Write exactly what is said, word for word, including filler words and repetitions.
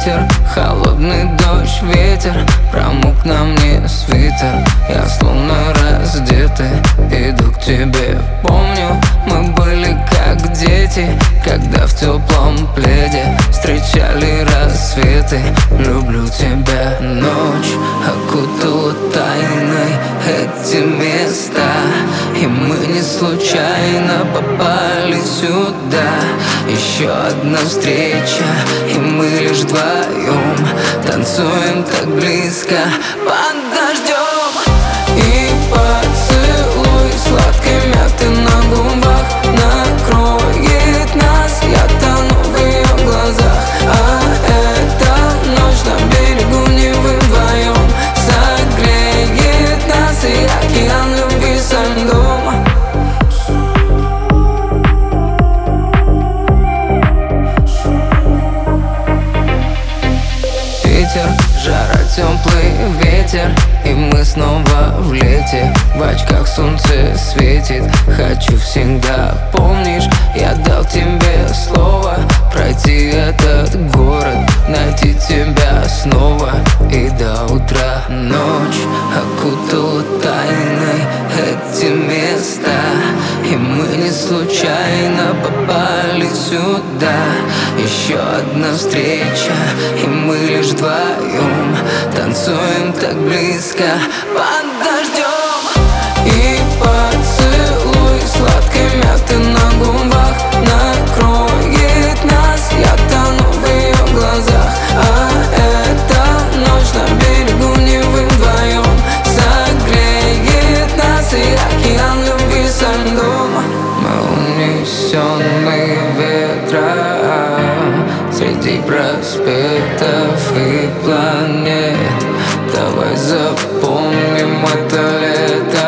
Ветер, холодный дождь, ветер промок на мне свитер. Я словно раздетый иду к тебе. Помню, мы были как дети, когда в теплом пледе встречали рассветы. Люблю тебя. Ночь окутала тайной эти места, и мы не случайно попали сюда. Еще одна встреча, и мы лишь вдвоем танцуем так близко под дождем. И поцелуй сладкой мяты на губах накроет нас. Я тону в ее глазах, а эта ночь на берегу Невы вдвоем согреет нас, и океан любви со льдом. Жара, теплый ветер, и мы снова в лете. В очках солнце светит, хочу всегда. Помнишь, я дал тебе слово пройти этот город, найти тебя снова и до утра. Ночь окутала тайной эти места, и мы не случайно попали сюда. Еще одна встреча, и мы лишь вдвоем танцуем так близко под дождем. И поцелуй сладкой мяты на губах накроет нас. Я тону в ее глазах, а эта ночь на берегу Невы вдвоем согреет нас, и океан любви со льдом. Мы унесенные ветром среди проспектов и планет. Давай запомним это лето.